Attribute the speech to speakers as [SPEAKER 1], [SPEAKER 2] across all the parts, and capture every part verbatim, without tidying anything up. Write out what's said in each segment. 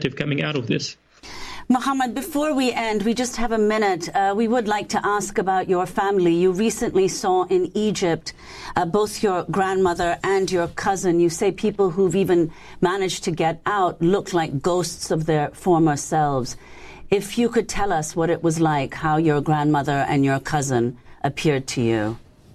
[SPEAKER 1] coming out of this.
[SPEAKER 2] Mohammed, before we end, we just have a minute. Uh, we would like to ask about your family. You recently saw in Egypt uh, both your grandmother and your cousin. You say people who've even managed to get out look like ghosts of their former selves. If you could tell us what it was like, how your grandmother and your cousin appeared to you.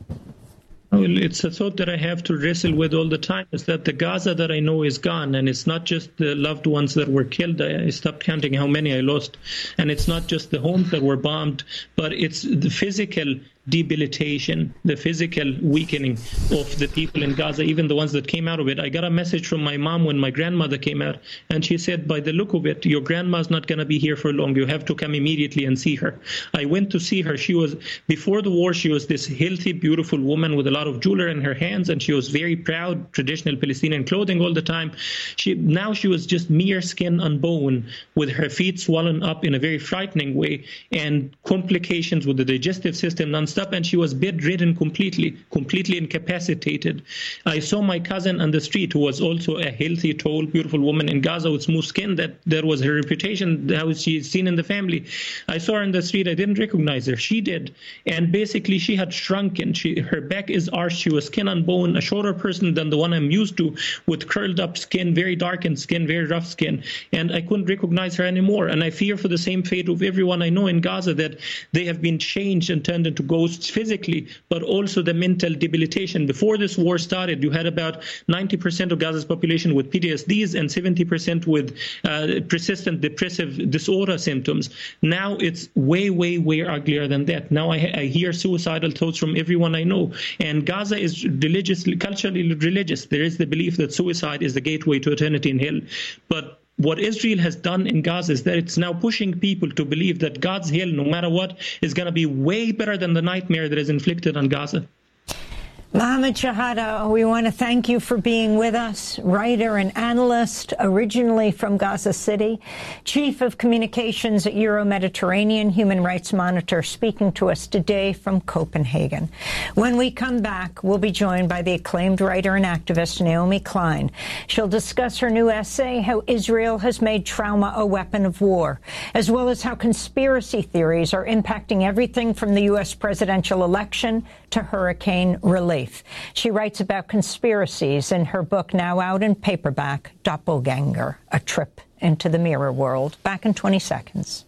[SPEAKER 1] Well, it's a thought that I have to wrestle with all the time, is that the Gaza that I know is gone, and it's not just the loved ones that were killed. I stopped counting how many I lost. And it's not just the homes that were bombed, but it's the physical debilitation, the physical weakening of the people in Gaza, even the ones that came out of it. I got a message from my mom when my grandmother came out, and she said, by the look of it, your grandma's not going to be here for long. You have to come immediately and see her. I went to see her. She was, before the war, she was this healthy, beautiful woman with a lot of jewelry in her hands, and she was very proud, traditional Palestinian clothing all the time. She Now she was just mere skin and bone, with her feet swollen up in a very frightening way, and complications with the digestive system nonstop. And she was bedridden completely, completely incapacitated. I saw my cousin on the street, who was also a healthy, tall, beautiful woman in Gaza with smooth skin. That that was her reputation, how she's seen in the family. I saw her in the street. I didn't recognize her. She did. And basically, she had shrunken. She, her back is arched. She was skin and bone, a shorter person than the one I'm used to, with curled up skin, very darkened skin, very rough skin. And I couldn't recognize her anymore. And I fear for the same fate of everyone I know in Gaza, that they have been changed and turned into ghosts physically, but also the mental debilitation. Before this war started, you had about ninety percent of Gaza's population with P T S Ds and seventy percent with uh, persistent depressive disorder symptoms. Now it's way, way, way uglier than that. Now I, I hear suicidal thoughts from everyone I know. And Gaza is religiously, culturally religious. There is the belief that suicide is the gateway to eternity in hell. But what Israel has done in Gaza is that it's now pushing people to believe that God's hell, no matter what, is going to be way better than the nightmare that is inflicted on Gaza.
[SPEAKER 3] Mohammed Shehata, we want to thank you for being with us, writer and analyst, originally from Gaza City, chief of communications at Euro-Mediterranean Human Rights Monitor, speaking to us today from Copenhagen. When we come back, we'll be joined by the acclaimed writer and activist Naomi Klein. She'll discuss her new essay, How Israel Has Made Trauma a Weapon of War, as well as how conspiracy theories are impacting everything from the U S presidential election to hurricane relief. She writes about conspiracies in her book, now out in paperback, Doppelganger, A Trip into the Mirror World. Back in twenty seconds.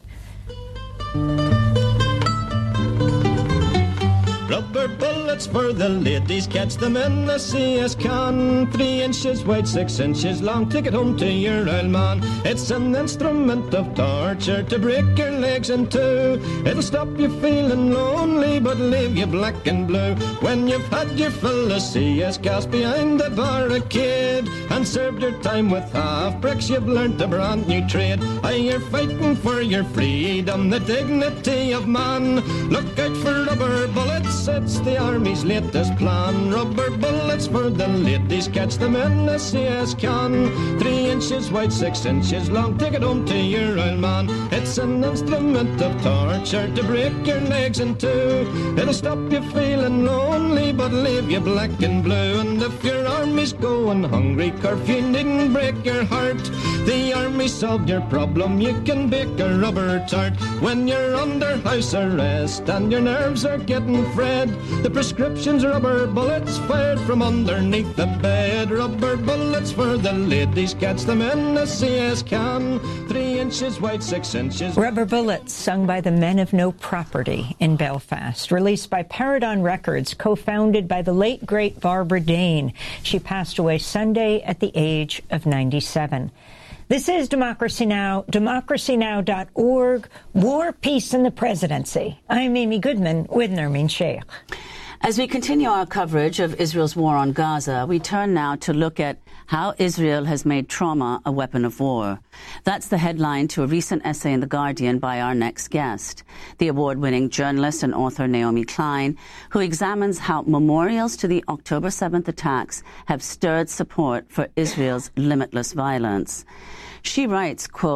[SPEAKER 4] Rubber bullets for the ladies, catch them in the C S can. Three inches wide, six inches long, take it home to your old man. It's an instrument of torture to break your legs in two. It'll stop you feeling lonely, but leave you black and blue. When you've had your fill of C S gas behind the barricade and served your time with half bricks, you've learnt a brand new trade. Aye, you're fighting for your freedom, the dignity of man. Look out for rubber bullets, it's the army's latest plan. Rubber bullets for the ladies, catch them in the C S can. Three inches wide, six inches long, take it home to your old man. It's an instrument of torture to break your legs in two. It'll stop you feeling lonely, but leave you black and blue. And if your army's going hungry, curfew needn't break your heart. The army solved your problem, you can bake a rubber tart. When you're under house arrest and your nerves are getting frayed, the prescription's rubber bullets fired from underneath the bed. Rubber bullets for the ladies, catch them in the C S can. Three inches wide, six inches.
[SPEAKER 3] Rubber Bullets, sung by the Men of No Property in Belfast, released by Paradon Records, co-founded by the late, great Barbara Dane. She passed away Sunday at the age of ninety-seven. This is Democracy Now!, democracy now dot org, War, Peace, and the Presidency. I'm Amy Goodman with Nermeen Sheikh.
[SPEAKER 2] As we continue our coverage of Israel's war on Gaza, we turn now to look at how Israel has made trauma a weapon of war. That's the headline to a recent essay in The Guardian by our next guest, the award-winning journalist and author Naomi Klein, who examines how memorials to the October seventh attacks have stirred support for Israel's limitless violence. She writes, quote,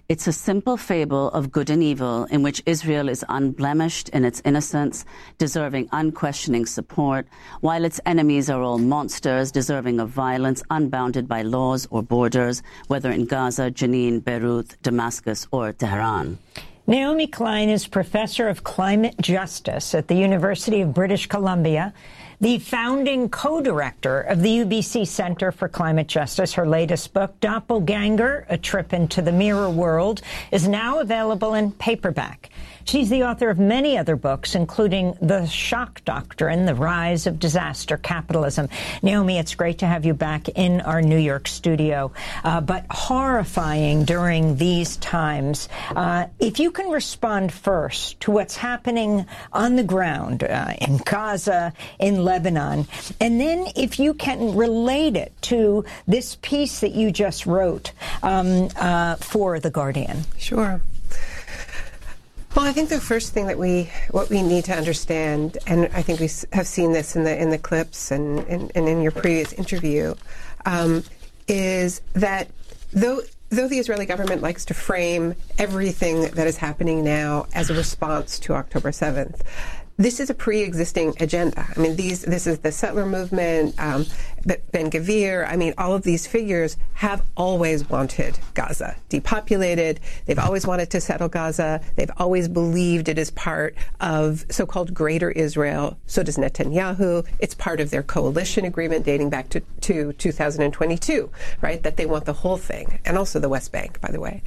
[SPEAKER 2] It's a simple fable of good and evil in which Israel is unblemished in its innocence, deserving unquestioning support, while its enemies are all monsters, deserving of violence, unbounded by laws or borders, whether in Gaza, Jenin, Beirut, Damascus, or Tehran.
[SPEAKER 3] Naomi Klein is professor of climate justice at the University of British Columbia, the founding co-director of the U B C Center for Climate Justice. Her latest book, Doppelganger, A Trip into the Mirror World, is now available in paperback. She's the author of many other books, including The Shock Doctrine, The Rise of Disaster Capitalism. Naomi, it's great to have you back in our New York studio, uh, but horrifying during these times. Uh, if you can respond first to what's happening on the ground uh, in Gaza, in Lebanon, and then if you can relate it to this piece that you just wrote um, uh, for The Guardian.
[SPEAKER 5] Sure. Well, I think the first thing that we, what we need to understand, and I think we have seen this in the in the clips and, and, and in your previous interview, um, is that though though the Israeli government likes to frame everything that is happening now as a response to October seventh, this is a pre-existing agenda. I mean, these this is the settler movement, um, Ben-Gvir. I mean, all of these figures have always wanted Gaza depopulated. They've always wanted to settle Gaza. They've always believed it is part of so-called Greater Israel. So does Netanyahu. It's part of their coalition agreement dating back to, to two thousand twenty-two, right? That they want the whole thing, and also the West Bank, by the way.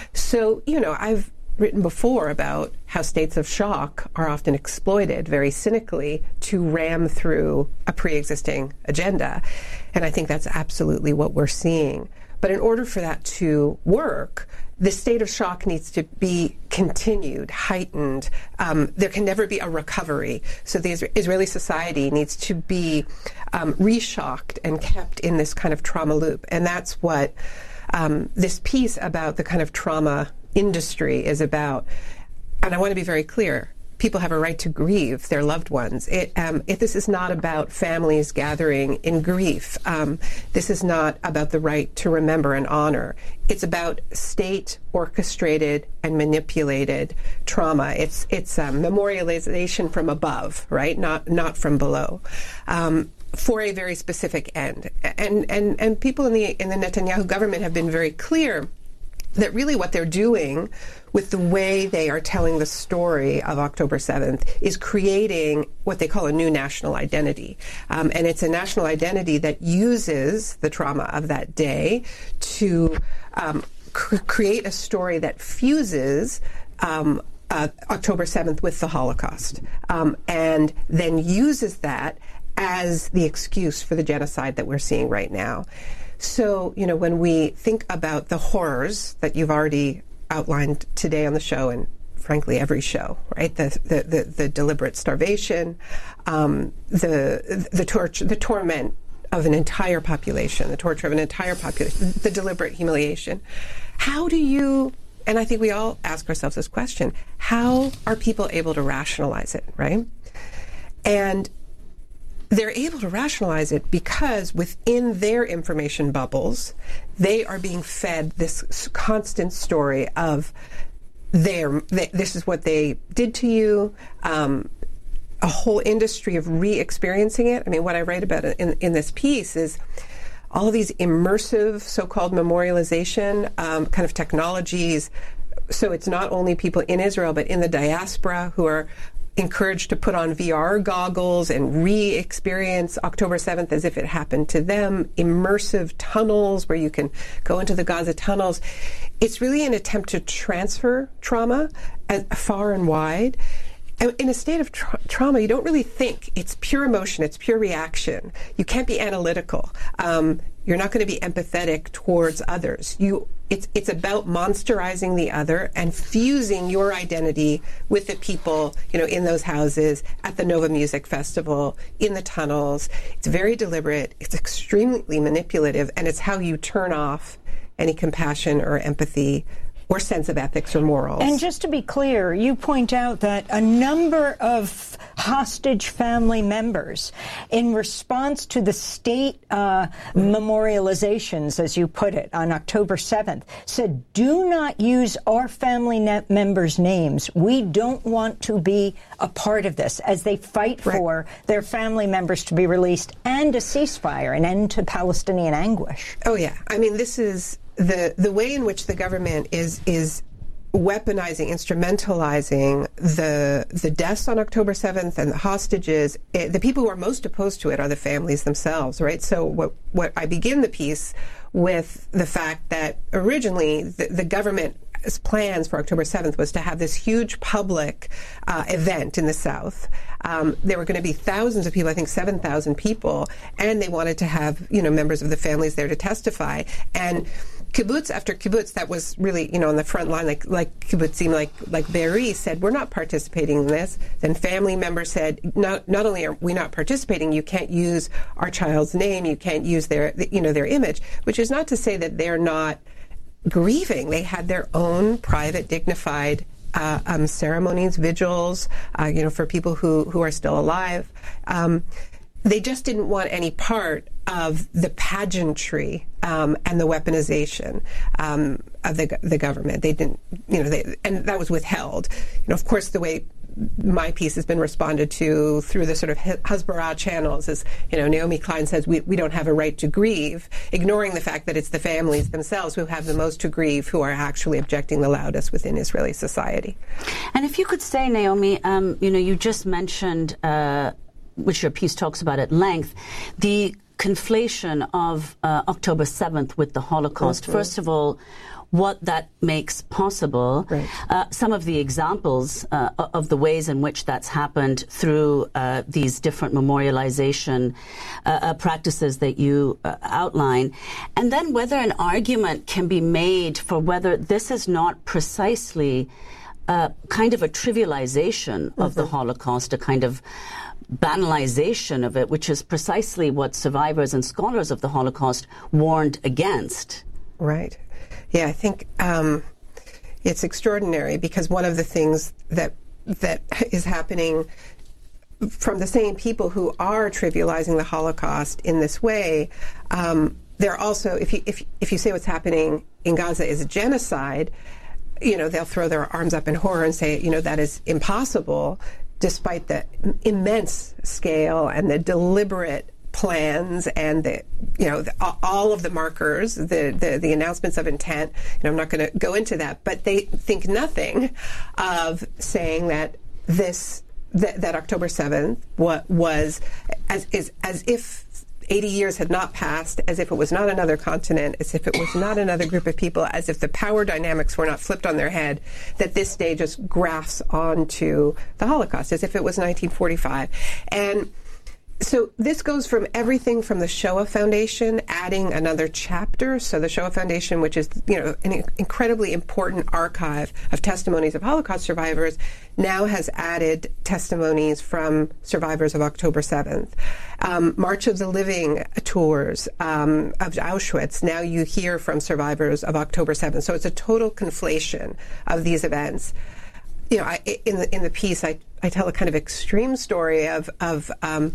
[SPEAKER 5] So, you know, I've written before about how states of shock are often exploited very cynically to ram through a pre-existing agenda. And I think that's absolutely what we're seeing. But in order for that to work, the state of shock needs to be continued, heightened. Um, there can never be a recovery. So the Israeli society needs to be um, re-shocked and kept in this kind of trauma loop. And that's what um, this piece about the kind of trauma industry is about. And I want to be very clear. People have a right to grieve their loved ones. It, um, if this is not about families gathering in grief. Um, this is not about the right to remember and honor. It's about state-orchestrated and manipulated trauma. It's it's um, memorialization from above, right? Not not from below. Um, for a very specific end. And and and people in the in the Netanyahu government have been very clear that really what they're doing with the way they are telling the story of October seventh is creating what they call a new national identity. Um, and it's a national identity that uses the trauma of that day to um, cr- create a story that fuses um, uh, October seventh with the Holocaust, um, and then uses that as the excuse for the genocide that we're seeing right now. So, you know, when we think about the horrors that you've already outlined today on the show, and frankly every show, right? The the the, the deliberate starvation, um, the the torture, the torment of an entire population, the torture of an entire population, the deliberate humiliation. How do you? And I think we all ask ourselves this question: how are people able to rationalize it, right? And they're able to rationalize it because within their information bubbles, they are being fed this constant story of their, they, this is what they did to you, um, a whole industry of re-experiencing it. I mean, what I write about in, in this piece is all of these immersive so-called memorialization um, kind of technologies. So it's not only people in Israel, but in the diaspora who are encouraged to put on V R goggles and re-experience October seventh as if it happened to them, immersive tunnels where you can go into the Gaza tunnels. It's really an attempt to transfer trauma as far and wide. And in a state of tra- trauma, you don't really think. It's pure emotion. It's pure reaction. You can't be analytical. Um, you're not going to be empathetic towards others. You, it's it's about monsterizing the other and fusing your identity with the people, you know, in those houses, at the Nova Music Festival, in the tunnels. It's very deliberate. It's extremely manipulative, and it's how you turn off any compassion or empathy or sense of ethics or morals.
[SPEAKER 3] And just to be clear, you point out that a number of hostage family members, in response to the state uh, memorializations, as you put it, on October seventh, said, do not use our family members' names. We don't want to be a part of this, as they fight right. for their family members to be released and a ceasefire, an end to Palestinian anguish.
[SPEAKER 5] Oh, yeah. I mean, this is the the way in which the government is is weaponizing, instrumentalizing the the deaths on October seventh and the hostages. It, the people who are most opposed to it are the families themselves, right? So what what I begin the piece with the fact that originally the, the government's plans for October seventh was to have this huge public uh, event in the South. Um, there were going to be thousands of people, I think seven thousand people, and they wanted to have, you know, members of the families there to testify. And kibbutz after kibbutz that was really, you know, on the front line, like like kibbutzim, like like Be'eri said, we're not participating in this. Then family members said, not not only are we not participating, you can't use our child's name, you can't use their, you know, their image, which is not to say that they're not grieving. They had their own private, dignified uh, um, ceremonies, vigils, uh, you know, for people who who are still alive. Um, They just didn't want any part of the pageantry um, and the weaponization um, of the the government. They didn't, you know, they, and that was withheld. You know, of course, the way my piece has been responded to through the sort of Hasbara channels is, you know, Naomi Klein says we, we don't have a right to grieve, ignoring the fact that it's the families themselves who have the most to grieve, who are actually objecting the loudest within Israeli society.
[SPEAKER 2] And if you could say, Naomi, um, you know, you just mentioned, uh, which your piece talks about at length, the conflation of uh, October seventh with the Holocaust. Mm-hmm. First of all, what that makes possible, right. uh, some of the examples uh, of the ways in which that's happened through uh, these different memorialization uh, uh, practices that you uh, outline, and then whether an argument can be made for whether this is not precisely uh, kind of a trivialization mm-hmm. of the Holocaust, a kind of banalization of it, which is precisely what survivors and scholars of the Holocaust warned against.
[SPEAKER 5] Right. Yeah, I think um, it's extraordinary because one of the things that that is happening from the same people who are trivializing the Holocaust in this way, um, they're also, if you if if you say what's happening in Gaza is a genocide, you know, they'll throw their arms up in horror and say, you know, that is impossible, despite the immense scale and the deliberate plans and the, you know, the, all of the markers, the, the, the announcements of intent. You know, I'm not going to go into that, but they think nothing of saying that this, that, that October seventh what was as is as if eighty years had not passed, as if it was not another continent, as if it was not another group of people, as if the power dynamics were not flipped on their head, that this day just grafts onto the Holocaust, as if it was nineteen forty-five. And so this goes from everything from the Shoah Foundation adding another chapter. So the Shoah Foundation, which is, you know, an incredibly important archive of testimonies of Holocaust survivors, now has added testimonies from survivors of October seventh. Um, March of the Living tours um, of Auschwitz, now you hear from survivors of October seventh. So it's a total conflation of these events. You know, I, in the in the piece, I, I tell a kind of extreme story of of um,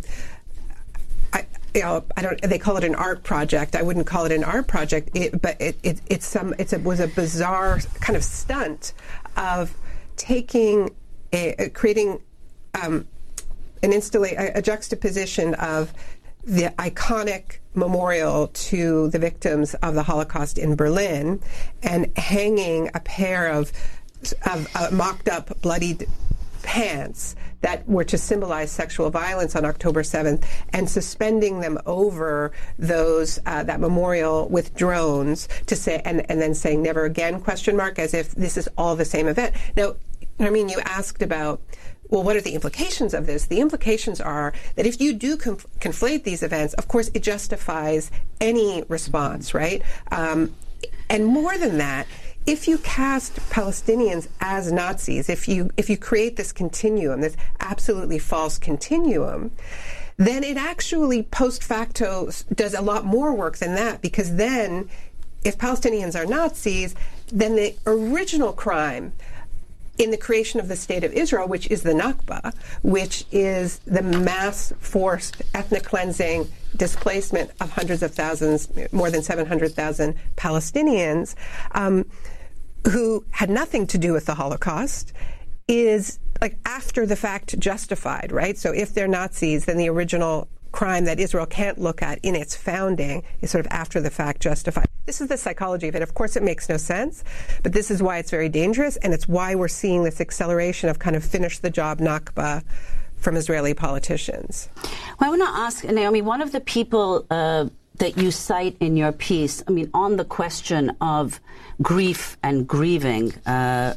[SPEAKER 5] I you know I don't they call it an art project. I wouldn't call it an art project, it, but it, it it's some it's a was a bizarre kind of stunt of taking a, creating um, an installa- a, a juxtaposition of the iconic memorial to the victims of the Holocaust in Berlin and hanging a pair of of uh, mocked up, bloodied pants that were to symbolize sexual violence on October seventh, and suspending them over those uh, that memorial with drones to say, and, and then saying "never again?" question mark, as if this is all the same event. Now, I mean, you asked about, well, what are the implications of this? The implications are that if you do conf- conflate these events, of course, it justifies any response, right? Um, and more than that, if you cast Palestinians as Nazis, if you if you create this continuum, this absolutely false continuum, then it actually post facto does a lot more work than that, because then if Palestinians are Nazis, then the original crime in the creation of the State of Israel, which is the Nakba, which is the mass forced ethnic cleansing displacement of hundreds of thousands, more than seven hundred thousand Palestinians, um, who had nothing to do with the Holocaust, is like after the fact justified, right? So if they're Nazis, then the original crime that Israel can't look at in its founding is sort of after the fact justified. This is the psychology of it. Of course, it makes no sense, but this is why it's very dangerous, and it's why we're seeing this acceleration of kind of finish the job Nakba from Israeli politicians.
[SPEAKER 2] Well, I want to ask, Naomi, one of the people uh, that you cite in your piece, I mean, on the question of grief and grieving, uh,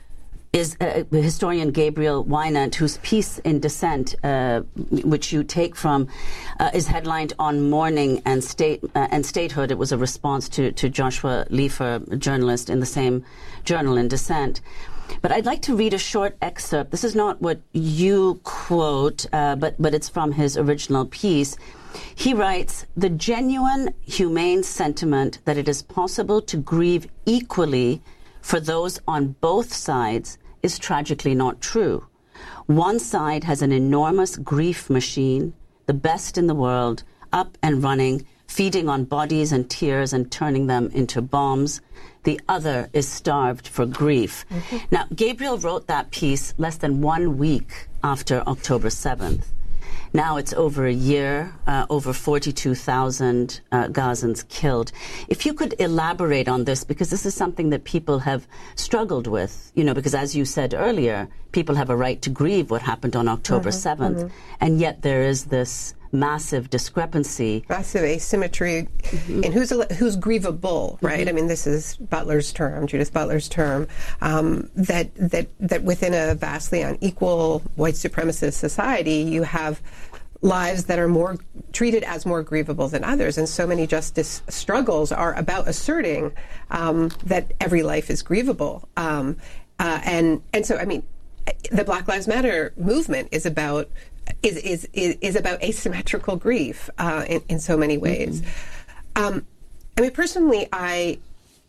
[SPEAKER 2] is uh, historian Gabriel Wynant, whose piece in Dissent, uh, which you take from, uh, is headlined on mourning and state uh, and statehood. It was a response to, to Joshua Leifer, a journalist in the same journal in Dissent. But I'd like to read a short excerpt. This is not what you quote, uh, but, but it's from his original piece. He writes, "The genuine humane sentiment that it is possible to grieve equally for those on both sides is tragically not true. One side has an enormous grief machine, the best in the world, up and running, feeding on bodies and tears and turning them into bombs. The other is starved for grief." Mm-hmm. Now, Gabriel wrote that piece less than one week after October seventh. Now it's over a year, uh, over forty-two thousand uh, Gazans killed. If you could elaborate on this, because this is something that people have struggled with, you know, because as you said earlier, people have a right to grieve what happened on October mm-hmm, seventh, mm-hmm. and yet there is this massive discrepancy.
[SPEAKER 5] Massive asymmetry mm-hmm. in who's who's grievable, right? Mm-hmm. I mean, this is Butler's term, Judith Butler's term, um, that, that, that within a vastly unequal white supremacist society, you have lives that are more treated as more grievable than others. And so many justice struggles are about asserting um, that every life is grievable. Um, uh, and, and so, I mean, the Black Lives Matter movement is about is is is, is about asymmetrical grief uh, in, in so many ways. Mm-hmm. Um, I mean, personally, I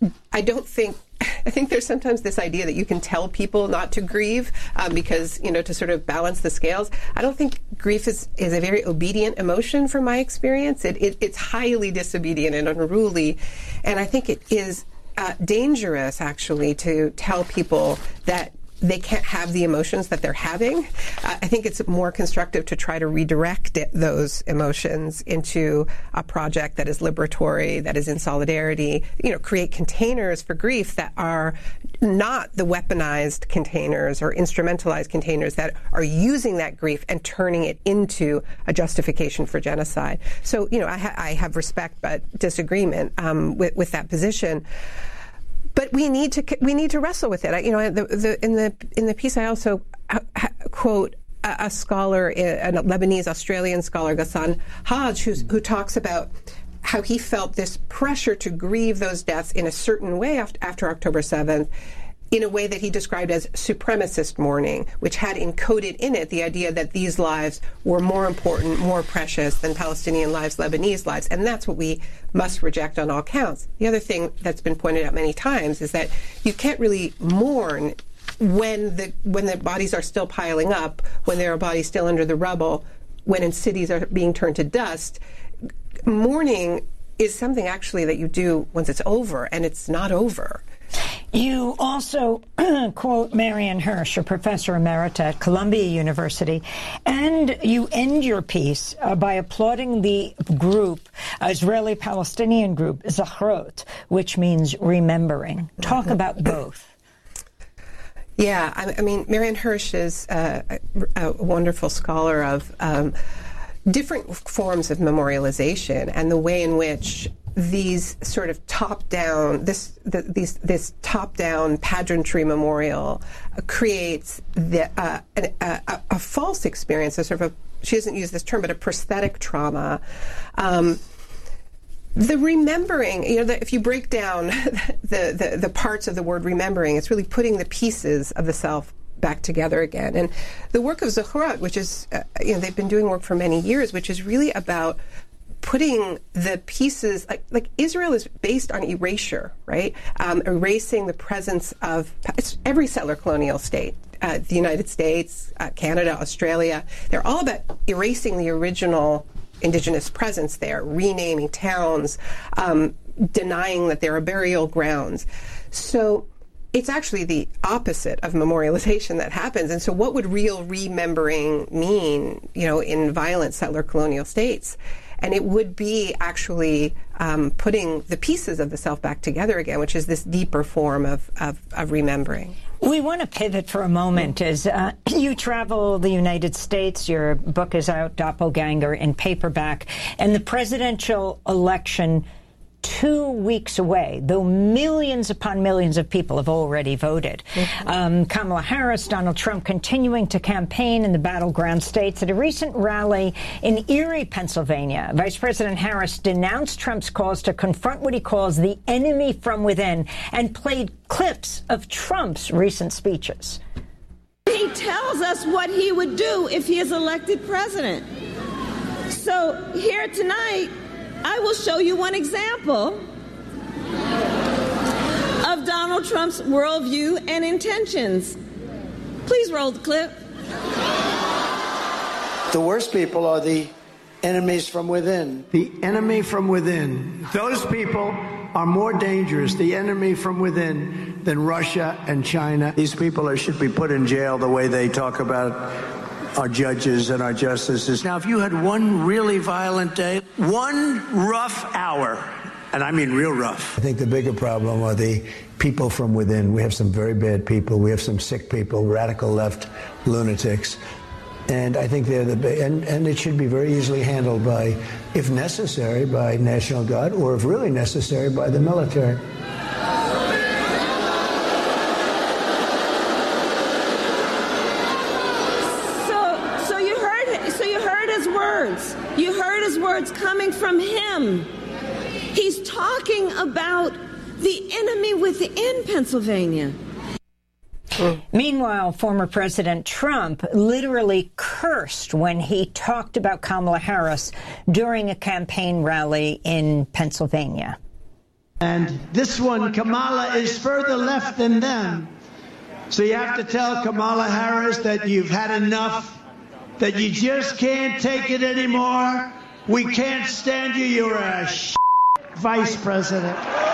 [SPEAKER 5] I don't think I think there's sometimes this idea that you can tell people not to grieve um, because, you know, to sort of balance the scales. I don't think grief is, is a very obedient emotion from my experience. It, it it's highly disobedient and unruly, and I think it is uh, dangerous actually to tell people that they can't have the emotions that they're having. Uh, I think it's more constructive to try to redirect it, those emotions into a project that is liberatory, that is in solidarity, you know, create containers for grief that are not the weaponized containers or instrumentalized containers that are using that grief and turning it into a justification for genocide. So, you know, I, ha- I have respect but disagreement um, with, with that position. But we need to we need to wrestle with it. I, you know, the, the, in the in the piece, I also ha, ha, quote a, a scholar, a Lebanese Australian scholar, Ghassan Haj, who's, who talks about how he felt this pressure to grieve those deaths in a certain way after, after October seventh, in a way that he described as supremacist mourning, which had encoded in it the idea that these lives were more important, more precious than Palestinian lives, Lebanese lives. And that's what we must reject on all counts. The other thing that's been pointed out many times is that you can't really mourn when the when the bodies are still piling up, when there are bodies still under the rubble, when in cities are being turned to dust. Mourning is something actually that you do once it's over, and it's not over.
[SPEAKER 3] You also quote Marian Hirsch, a professor emerita at Columbia University, and you end your piece uh, by applauding the group, uh, Israeli-Palestinian group, Zachrot, which means remembering. Talk about both.
[SPEAKER 5] Yeah, I, I mean, Marian Hirsch is uh, a, a wonderful scholar of um, different forms of memorialization and the way in which these sort of top-down, this the, these this top-down pageantry memorial uh, creates the, uh, a, a, a false experience, a sort of a, she doesn't use this term, but a prosthetic trauma. Um, the remembering, you know, the, if you break down the, the the parts of the word remembering, it's really putting the pieces of the self back together again. And the work of Zachrot, which is, uh, you know, they've been doing work for many years, which is really about putting the pieces, like, like Israel is based on erasure, right? Um, erasing the presence of it's every settler colonial state. Uh, the United States, uh, Canada, Australia, they're all about erasing the original indigenous presence there, renaming towns, um, denying that there are burial grounds. So it's actually the opposite of memorialization that happens. And so what would real remembering mean, you know, in violent settler colonial states? And it would be actually um, putting the pieces of the self back together again, which is this deeper form of, of, of remembering.
[SPEAKER 3] We want to pivot for a moment as uh, you travel the United States. Your book is out, Doppelganger, in paperback, and the presidential election two weeks away, though millions upon millions of people have already voted. Mm-hmm. Um, Kamala Harris, Donald Trump continuing to campaign in the battleground states. At a recent rally in Erie, Pennsylvania, Vice President Harris denounced Trump's calls to confront what he calls the enemy from within and played clips of Trump's recent speeches.
[SPEAKER 6] He tells us what he would do if he is elected president. So here tonight, I will show you one example of Donald Trump's worldview and intentions. Please roll the clip.
[SPEAKER 7] The worst people are the enemies from within.
[SPEAKER 8] The enemy from within. Those people are more dangerous, the enemy from within, than Russia and China.
[SPEAKER 7] These people are, should be put in jail the way they talk about our judges and our justices. Now, if you had one really violent day, one rough hour, and I mean real rough.
[SPEAKER 8] I think the bigger problem are the people from within. We have some very bad people. We have some sick people, radical left lunatics. And I think they're the, and, and it should be very easily handled by, if necessary, by National Guard, or if really necessary, by the military.
[SPEAKER 6] You heard his words coming from him. He's talking about the enemy within Pennsylvania.
[SPEAKER 3] Meanwhile, former President Trump literally cursed when he talked about Kamala Harris during a campaign rally in Pennsylvania.
[SPEAKER 8] And this one, Kamala is further left than them. So you have to tell Kamala Harris that you've had enough, that you just can't take it anymore. We can't stand you. You're a sh- vice president.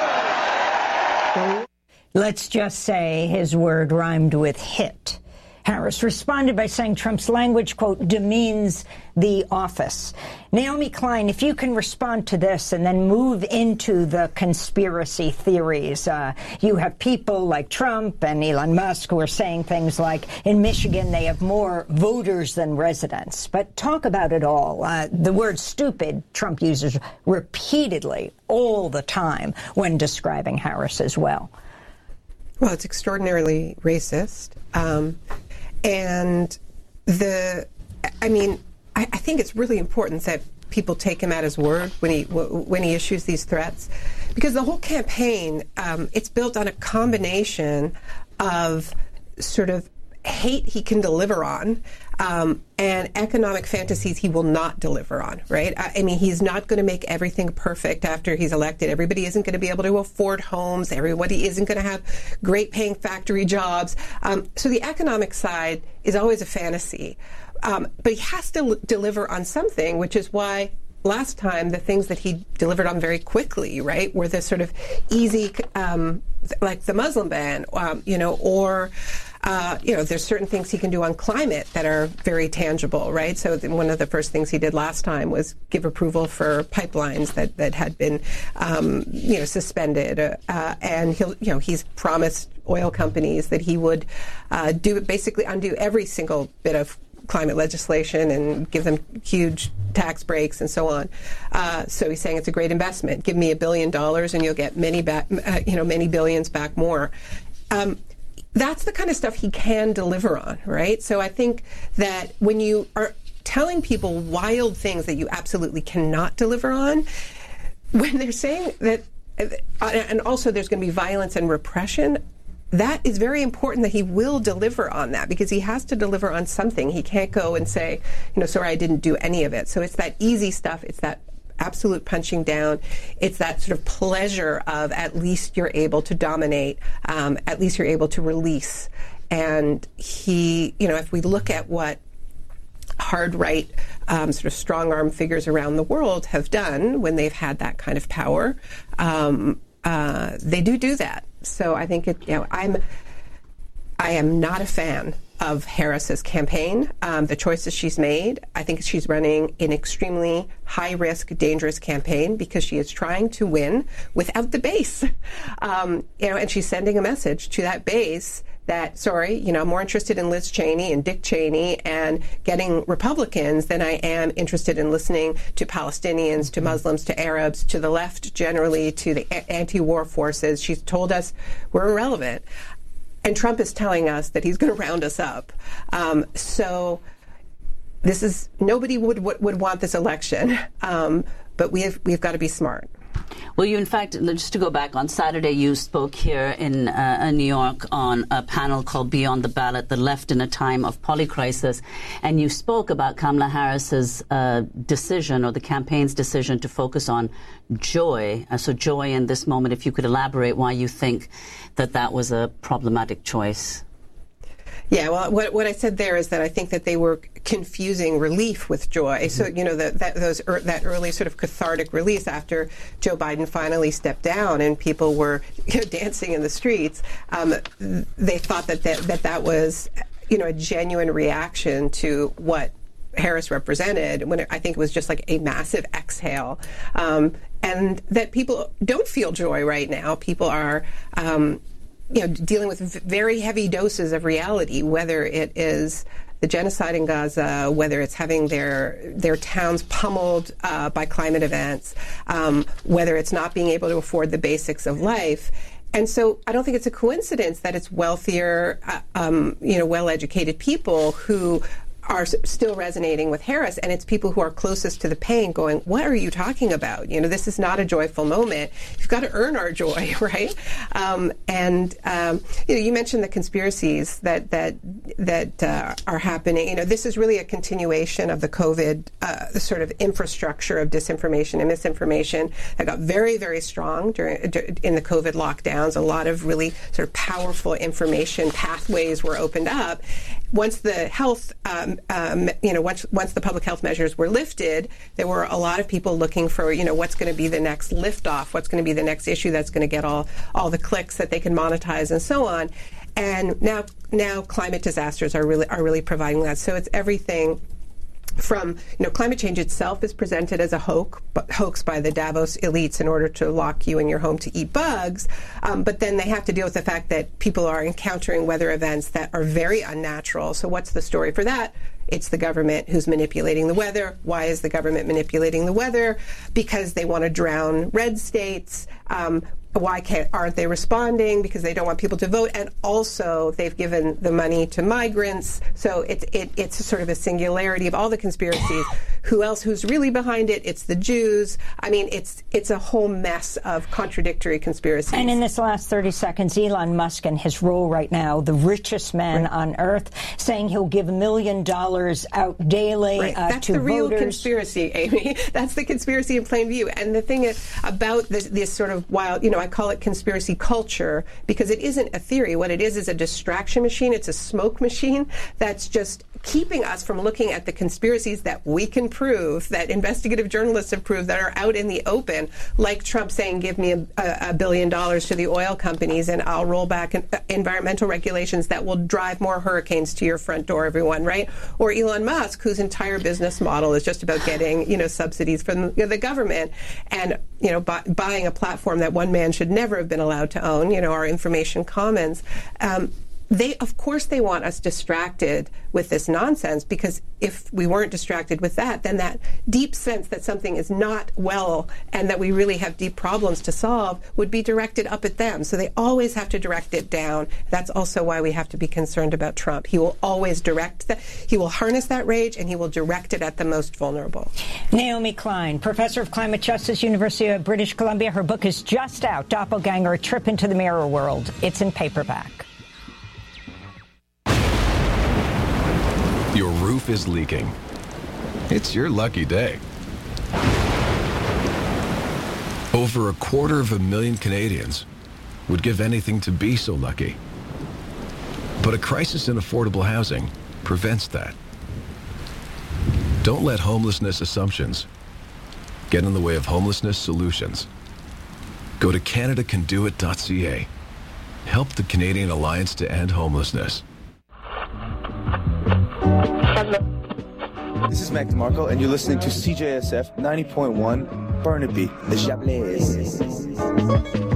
[SPEAKER 3] Let's just say his word rhymed with hit. Harris responded by saying Trump's language, quote, demeans the office. Naomi Klein, if you can respond to this and then move into the conspiracy theories. Uh, you have people like Trump and Elon Musk who are saying things like, in Michigan, they have more voters than residents. But talk about it all. Uh, the word stupid, Trump uses repeatedly all the time when describing Harris as well.
[SPEAKER 5] Well, it's extraordinarily racist. Um, and the, I mean, I, I think it's really important that people take him at his word when he when he issues these threats, because the whole campaign, um, it's built on a combination of sort of hate he can deliver on um, and economic fantasies he will not deliver on, right? I, I mean, he's not going to make everything perfect after he's elected. Everybody isn't going to be able to afford homes. Everybody isn't going to have great paying factory jobs. Um, so the economic side is always a fantasy. Um, but he has to l- deliver on something, which is why last time the things that he delivered on very quickly, right, were the sort of easy, um, like the Muslim ban, um, you know, or Uh, you know, there's certain things he can do on climate that are very tangible, right? So one of the first things he did last time was give approval for pipelines that, that had been, um, you know, suspended. Uh, and he'll, you know, he's promised oil companies that he would uh, do basically undo every single bit of climate legislation and give them huge tax breaks and so on. Uh, so he's saying it's a great investment. Give me a billion dollars and you'll get many back, uh, you know, many billions back more. Um, That's the kind of stuff he can deliver on, right? So I think that when you are telling people wild things that you absolutely cannot deliver on, when they're saying that, and also there's going to be violence and repression, that is very important that he will deliver on that, because he has to deliver on something. He can't go and say, you know, sorry, I didn't do any of it. So it's that easy stuff. It's that absolute punching down. It's that sort of pleasure of at least you're able to dominate, um, at least you're able to release. And he, you know, if we look at what hard right, um, sort of strong-arm figures around the world have done when they've had that kind of power, um, uh, they do do that. So I think it, you know, I'm, I am not a fan of Harris's campaign, um, the choices she's made. I think she's running an extremely high-risk, dangerous campaign because she is trying to win without the base. Um, you know, and she's sending a message to that base that, sorry, you know, I'm more interested in Liz Cheney and Dick Cheney and getting Republicans than I am interested in listening to Palestinians, to Muslims, to Arabs, to the left generally, to the anti-war forces. She's told us we're irrelevant. And Trump is telling us that he's going to round us up. Um, so this is, nobody would, would, would want this election, um, but we have, we've got to be smart.
[SPEAKER 2] Well, you, in fact, just to go back, on Saturday you spoke here in uh, New York on a panel called Beyond the Ballot, The Left in a Time of Polycrisis, and you spoke about Kamala Harris's uh, decision, or the campaign's decision, to focus on joy. Uh, so joy in this moment, if you could elaborate why you think that that was a problematic choice.
[SPEAKER 5] Yeah, well, what, what I said there is that I think that they were confusing relief with joy. So, you know, the, that those er, that early sort of cathartic release after Joe Biden finally stepped down and people were, you know, dancing in the streets, um, they thought that, that that that was, you know, a genuine reaction to what Harris represented, when it, I think it was just like a massive exhale. Um, and that people don't feel joy right now. People are... Um, you know, dealing with very heavy doses of reality, whether it is the genocide in Gaza, whether it's having their their towns pummeled uh, by climate events, um, whether it's not being able to afford the basics of life. And so I don't think it's a coincidence that it's wealthier, uh, um, you know, well-educated people who are still resonating with Harris, and it's people who are closest to the pain going, what are you talking about? You know, this is not a joyful moment. You've got to earn our joy, right? Um, and, um, you know, you mentioned the conspiracies that that that uh, are happening. You know, this is really a continuation of the COVID uh, the sort of infrastructure of disinformation and misinformation that got very, very strong during in the COVID lockdowns. A lot of really sort of powerful information pathways were opened up. Once the health, um, um, you know, once once the public health measures were lifted, there were a lot of people looking for, you know, what's going to be the next liftoff, what's going to be the next issue that's going to get all all the clicks that they can monetize and so on. And now now climate disasters are really are really providing that. So it's everything from, you know, climate change itself is presented as a hoax, hoax by the Davos elites in order to lock you in your home to eat bugs. Um, but then they have to deal with the fact that people are encountering weather events that are very unnatural. So what's the story for that? It's the government who's manipulating the weather. Why is the government manipulating the weather? Because they want to drown red states. Um, Why can't, aren't they responding? Because they don't want people to vote. And also, they've given the money to migrants. So it's it, it's sort of a singularity of all the conspiracies. Who else? Who's really behind it? It's the Jews. I mean, it's it's a whole mess of contradictory conspiracies.
[SPEAKER 3] And in this last thirty seconds, Elon Musk and his role right now, the richest man right. on earth, saying he'll give a million dollars out daily
[SPEAKER 5] right.
[SPEAKER 3] uh,
[SPEAKER 5] That's
[SPEAKER 3] to
[SPEAKER 5] the real
[SPEAKER 3] voters.
[SPEAKER 5] Conspiracy, Amy. That's the conspiracy in plain view. And the thing is about this, this sort of wild, you know, I call it conspiracy culture because it isn't a theory. What it is is a distraction machine. It's a smoke machine that's just keeping us from looking at the conspiracies that we can prove, that investigative journalists have proved, that are out in the open, like Trump saying, give me a, a billion dollars to the oil companies and I'll roll back an, uh, environmental regulations that will drive more hurricanes to your front door, everyone, right? Or Elon Musk, whose entire business model is just about getting, you know, subsidies from you know, the government and, you know, bu- buying a platform that one man should never have been allowed to own, you know, our information commons. Um, They, of course, they want us distracted with this nonsense, because if we weren't distracted with that, then that deep sense that something is not well and that we really have deep problems to solve would be directed up at them. So they always have to direct it down. That's also why we have to be concerned about Trump. He will always direct that. He will harness that rage and he will direct it at the most vulnerable.
[SPEAKER 3] Naomi Klein, professor of climate justice, University of British Columbia. Her book is just out, Doppelganger, A Trip into the Mirror World. It's in paperback.
[SPEAKER 9] Your roof is leaking. It's your lucky day. Over a quarter of a million Canadians would give anything to be so lucky. But a crisis in affordable housing prevents that. Don't let homelessness assumptions get in the way of homelessness solutions. Go to Canada Can Do It dot C A. Help the Canadian Alliance to End Homelessness.
[SPEAKER 10] This is Mac DeMarco, and you're listening to C J S F ninety point one Burnaby, the Chablais.